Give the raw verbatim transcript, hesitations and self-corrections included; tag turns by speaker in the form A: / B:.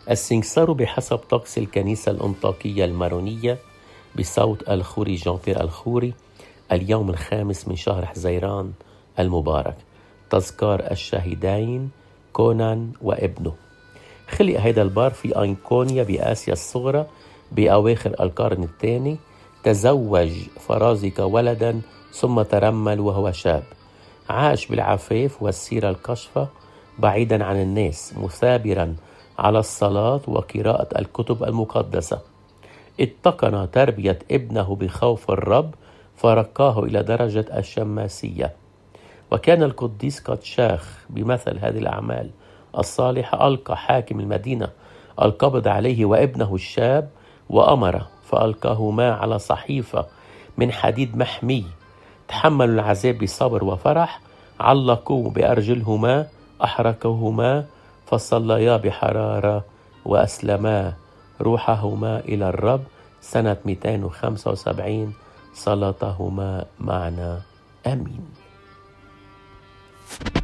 A: السنكسار بحسب طقس الكنيسة الأنطاكية المارونية بصوت الخوري جان بيير الخوري اليوم الخامس من شهر حزيران المبارك. تذكار الشهيدين كونان وابنه. خلق هيدا البار في أينكونيا بآسيا الصغرى بأواخر القرن الثاني. تزوج فرازك ولدا ثم ترمل وهو شاب. عاش بالعفاف والسيرة الكشفة بعيدا عن الناس، مثابرا على الصلاة وقراءة الكتب المقدسة. اتقن تربية ابنه بخوف الرب فرقاه إلى درجة الشماسية. وكان القديس قد شاخ بمثل هذه الأعمال الصالحة. ألقى حاكم المدينة القبض عليه وابنه الشاب وأمر فألقاهما على صحيفة من حديد محمي. تحملوا العذاب بصبر وفرح، علقوه بأرجلهما، أحرقوهما، فصليا بحرارة وأسلما روحهما إلى الرب. سنة مئتين وخمسة وسبعين صلاتهما معنا. آمين.